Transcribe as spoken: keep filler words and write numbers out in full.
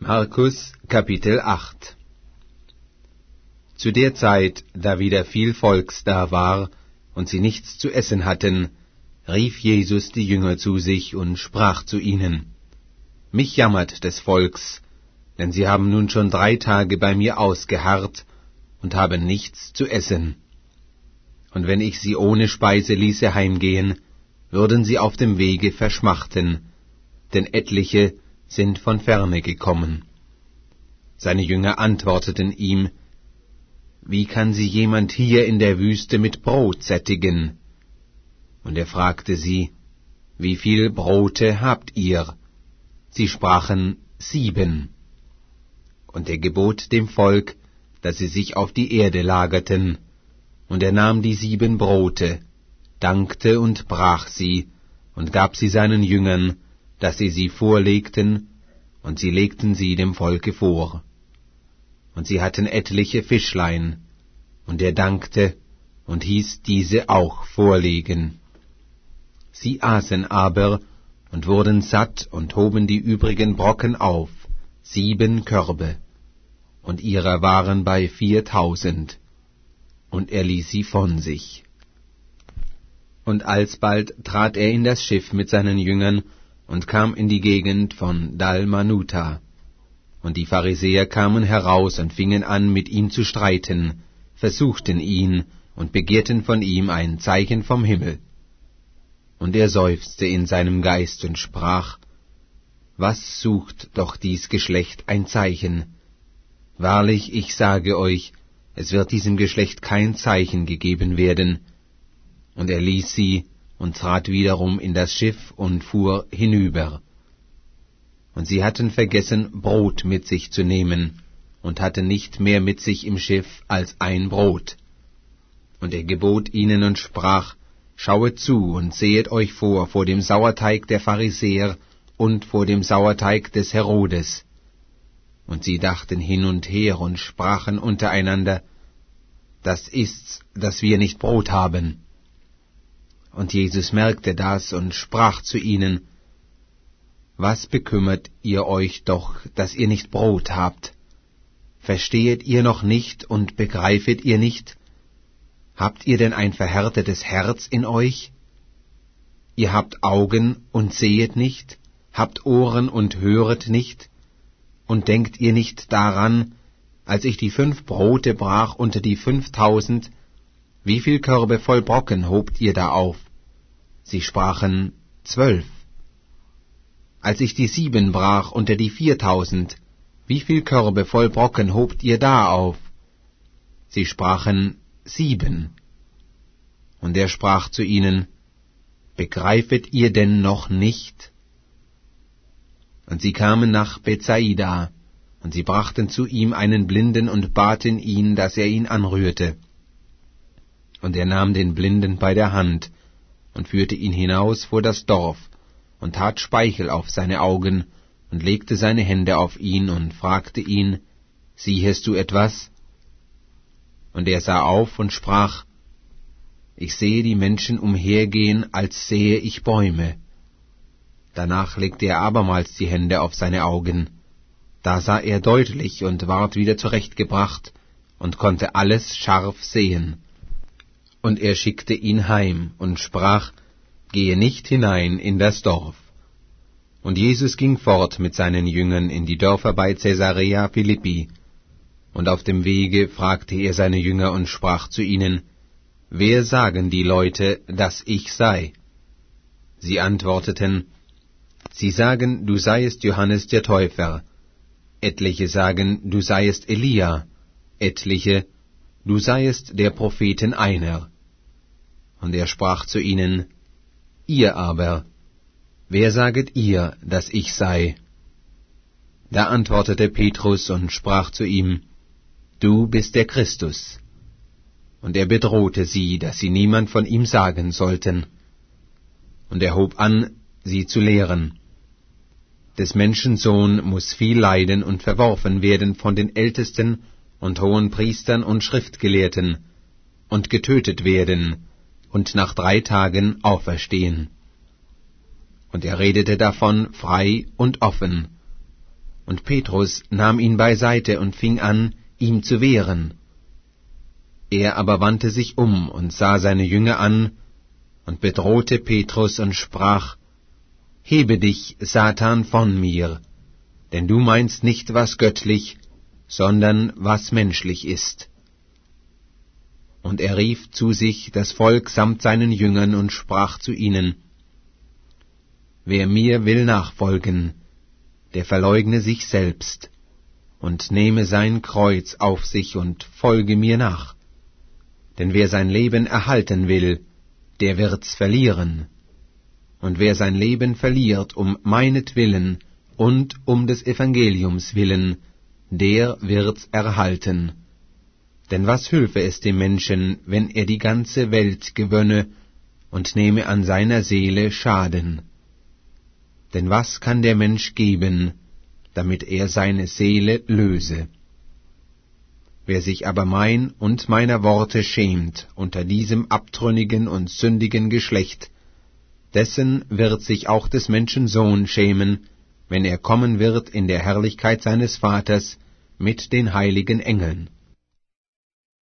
Markus Kapitel acht. Zu der Zeit, da wieder viel Volks da war und sie nichts zu essen hatten, rief Jesus die Jünger zu sich und sprach zu ihnen: Mich jammert des Volks, denn sie haben nun schon drei Tage bei mir ausgeharrt und haben nichts zu essen. Und wenn ich sie ohne Speise ließe heimgehen, würden sie auf dem Wege verschmachten, denn etliche sind von ferne gekommen. Seine Jünger antworteten ihm: Wie kann sie jemand hier in der Wüste mit Brot sättigen? Und er fragte sie: Wie viel Brote habt ihr? Sie sprachen: Sieben. Und er gebot dem Volk, dass sie sich auf die Erde lagerten. Und er nahm die sieben Brote, dankte und brach sie, und gab sie seinen Jüngern, dass sie sie vorlegten, und sie legten sie dem Volke vor. Und sie hatten etliche Fischlein, und er dankte und hieß diese auch vorlegen. Sie aßen aber und wurden satt und hoben die übrigen Brocken auf, sieben Körbe, und ihrer waren bei viertausend, und er ließ sie von sich. Und alsbald trat er in das Schiff mit seinen Jüngern und kam in die Gegend von Dalmanuta. Und die Pharisäer kamen heraus und fingen an, mit ihm zu streiten, versuchten ihn und begehrten von ihm ein Zeichen vom Himmel. Und er seufzte in seinem Geist und sprach: Was sucht doch dies Geschlecht ein Zeichen? Wahrlich, ich sage euch, es wird diesem Geschlecht kein Zeichen gegeben werden. Und er ließ sie und trat wiederum in das Schiff und fuhr hinüber. Und sie hatten vergessen, Brot mit sich zu nehmen, und hatten nicht mehr mit sich im Schiff als ein Brot. Und er gebot ihnen und sprach: Schauet zu und sehet euch vor vor dem Sauerteig der Pharisäer und vor dem Sauerteig des Herodes. Und sie dachten hin und her und sprachen untereinander: Das ist's, dass wir nicht Brot haben. Und Jesus merkte das und sprach zu ihnen: Was bekümmert ihr euch doch, dass ihr nicht Brot habt? Verstehet ihr noch nicht und begreifet ihr nicht? Habt ihr denn ein verhärtetes Herz in euch? Ihr habt Augen und sehet nicht, habt Ohren und höret nicht? Und denkt ihr nicht daran, als ich die fünf Brote brach unter die fünftausend, wie viel Körbe voll Brocken hobt ihr da auf? Sie sprachen: Zwölf. Als ich die sieben brach unter die viertausend, wie viel Körbe voll Brocken hobt ihr da auf? Sie sprachen: Sieben. Und er sprach zu ihnen: Begreifet ihr denn noch nicht? Und sie kamen nach Bethsaida, und sie brachten zu ihm einen Blinden und baten ihn, dass er ihn anrührte. Und er nahm den Blinden bei der Hand und führte ihn hinaus vor das Dorf und tat Speichel auf seine Augen und legte seine Hände auf ihn und fragte ihn: Siehest du etwas? Und er sah auf und sprach: Ich sehe die Menschen umhergehen, als sehe ich Bäume. Danach legte er abermals die Hände auf seine Augen. Da sah er deutlich und ward wieder zurechtgebracht und konnte alles scharf sehen. Und er schickte ihn heim und sprach: Gehe nicht hinein in das Dorf. Und Jesus ging fort mit seinen Jüngern in die Dörfer bei Caesarea Philippi. Und auf dem Wege fragte er seine Jünger und sprach zu ihnen: Wer sagen die Leute, dass ich sei? Sie antworteten: Sie sagen, du seiest Johannes der Täufer. Etliche sagen, du seiest Elia. Etliche, du seiest der Propheten einer. Und er sprach zu ihnen: Ihr aber, wer saget ihr, dass ich sei? Da antwortete Petrus und sprach zu ihm: Du bist der Christus. Und er bedrohte sie, dass sie niemand von ihm sagen sollten. Und er hob an, sie zu lehren: Des Menschen Sohn muß viel leiden und verworfen werden von den Ältesten und hohen Priestern und Schriftgelehrten und getötet werden und nach drei Tagen auferstehen. Und er redete davon frei und offen. Und Petrus nahm ihn beiseite und fing an, ihm zu wehren. Er aber wandte sich um und sah seine Jünger an und bedrohte Petrus und sprach: Hebe dich, Satan, von mir, denn du meinst nicht, was göttlich, sondern was menschlich ist. Und er rief zu sich das Volk samt seinen Jüngern und sprach zu ihnen: Wer mir will nachfolgen, der verleugne sich selbst und nehme sein Kreuz auf sich und folge mir nach. Denn wer sein Leben erhalten will, der wird's verlieren. Und wer sein Leben verliert um meinetwillen und um des Evangeliums willen, der wird's erhalten. Denn was hülfe es dem Menschen, wenn er die ganze Welt gewönne und nehme an seiner Seele Schaden? Denn was kann der Mensch geben, damit er seine Seele löse? Wer sich aber mein und meiner Worte schämt unter diesem abtrünnigen und sündigen Geschlecht, dessen wird sich auch des Menschen Sohn schämen, wenn er kommen wird in der Herrlichkeit seines Vaters mit den heiligen Engeln.